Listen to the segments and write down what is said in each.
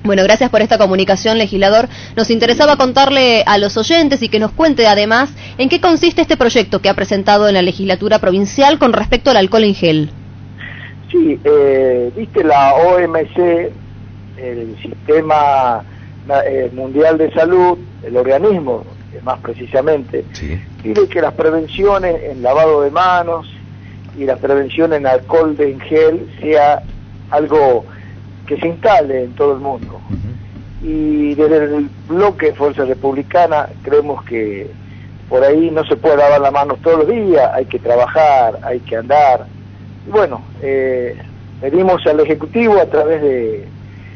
Bueno, gracias por esta comunicación, legislador. Nos interesaba contarle a los oyentes y que nos cuente además en qué consiste este proyecto que ha presentado en la legislatura provincial con respecto al alcohol en gel. Sí, viste, la OMC, el Sistema Mundial de Salud, el organismo, más precisamente, sí, pide que las prevenciones en lavado de manos y la prevención en alcohol en gel sea algo que se instale en todo el mundo. Y desde el bloque Fuerza Republicana creemos que por ahí no se puede lavar las manos todos los días, hay que trabajar, hay que andar. Y bueno, pedimos al Ejecutivo a través de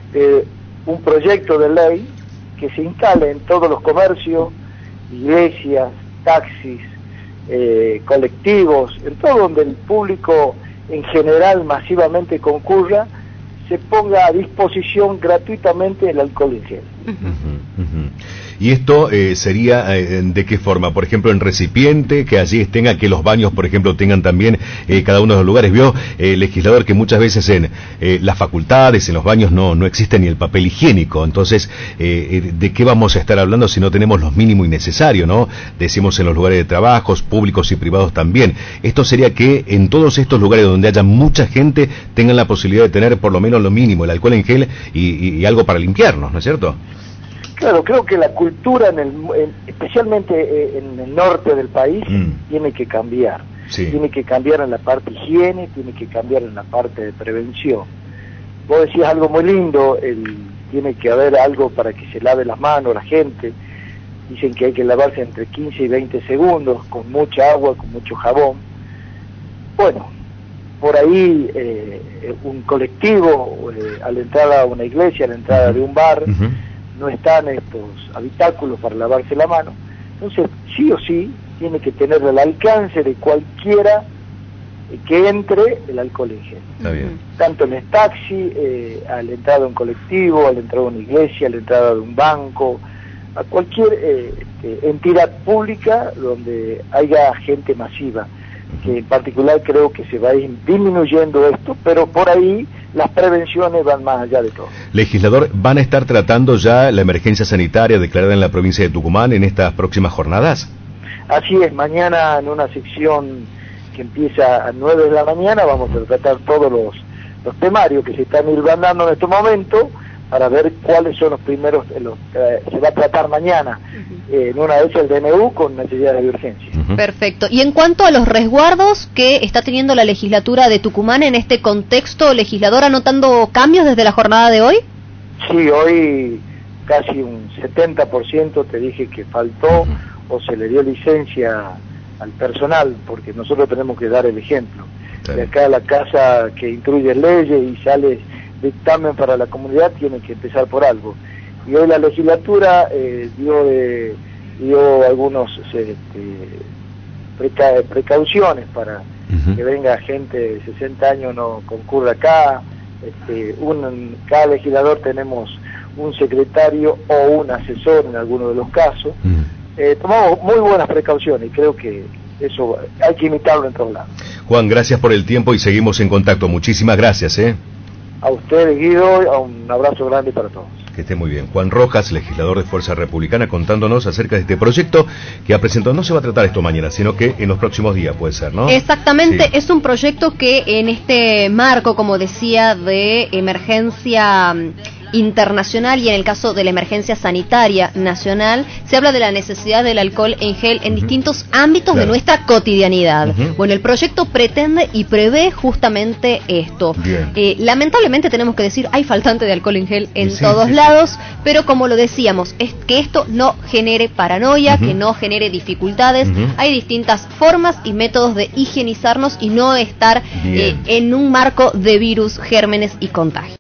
un proyecto de ley que se instale en todos los comercios, iglesias, taxis, colectivos, en todo donde el público en general masivamente concurra, se ponga a disposición gratuitamente el alcohol en gel. ¿Y esto sería de qué forma? Por ejemplo, en recipiente, que allí tenga, que los baños, por ejemplo, tengan también cada uno de los lugares. Vio, legislador, que muchas veces en las facultades, en los baños no existe ni el papel higiénico. Entonces, ¿de qué vamos a estar hablando si no tenemos lo mínimo y necesario, no? Decimos en los lugares de trabajos, públicos y privados también. Esto sería que en todos estos lugares donde haya mucha gente tengan la posibilidad de tener por lo menos lo mínimo, el alcohol en gel y algo para limpiarnos, ¿no es cierto? Claro, creo que la cultura, especialmente en el norte del país, tiene que cambiar. Sí. Tiene que cambiar en la parte higiene, tiene que cambiar en la parte de prevención. Vos decías algo muy lindo, tiene que haber algo para que se lave las manos la gente. Dicen que hay que lavarse entre 15 y 20 segundos, con mucha agua, con mucho jabón. Bueno, por ahí un colectivo, a la entrada de una iglesia, a la entrada de un bar, no están estos habitáculos para lavarse la mano. Entonces, sí o sí, tiene que tener al alcance de cualquiera que entre el alcohol en gel. Está bien. Tanto en el taxi, a la entrada de un colectivo, a la entrada de una iglesia, a la entrada de un banco, a cualquier entidad pública donde haya gente masiva, que en particular creo que se va a ir disminuyendo esto, pero por ahí las prevenciones van más allá de todo. Legislador, ¿van a estar tratando ya la emergencia sanitaria declarada en la provincia de Tucumán en estas próximas jornadas? Así es, mañana en una sección que empieza a 9 de la mañana vamos a tratar todos los temarios que se están hilvanando en este momento para ver cuáles son los primeros, se va a tratar mañana, en una de esas el DNU con necesidades de urgencia. Perfecto. Y en cuanto a los resguardos que está teniendo la legislatura de Tucumán en este contexto, legislador, ¿ha notando cambios desde la jornada de hoy? Sí, hoy casi un 70% te dije que faltó o se le dio licencia al personal, porque nosotros tenemos que dar el ejemplo. De acá a la casa que incluye leyes y sale dictamen para la comunidad, tiene que empezar por algo. Y hoy la legislatura dio algunos precauciones para que venga gente de 60 años, no concurra acá. Cada legislador tenemos un secretario o un asesor en algunos de los casos. Tomamos muy buenas precauciones y creo que eso hay que imitarlo en todos lados. Juan, gracias por el tiempo y seguimos en contacto. Muchísimas gracias. A ustedes, Guido, un abrazo grande para todos. Que esté muy bien. Juan Rojas, legislador de Fuerza Republicana, contándonos acerca de este proyecto que ha presentado. No se va a tratar esto mañana, sino que en los próximos días puede ser, ¿no? Exactamente, sí. Es un proyecto que en este marco, como decía, de emergencia internacional y en el caso de la emergencia sanitaria nacional, se habla de la necesidad del alcohol en gel en distintos ámbitos de nuestra cotidianidad. Bueno, el proyecto pretende y prevé justamente esto. Lamentablemente tenemos que decir, hay faltante de alcohol en gel en todos lados, pero como lo decíamos, es que esto no genere paranoia, que no genere dificultades. Hay distintas formas y métodos de higienizarnos y no estar en un marco de virus, gérmenes y contagio.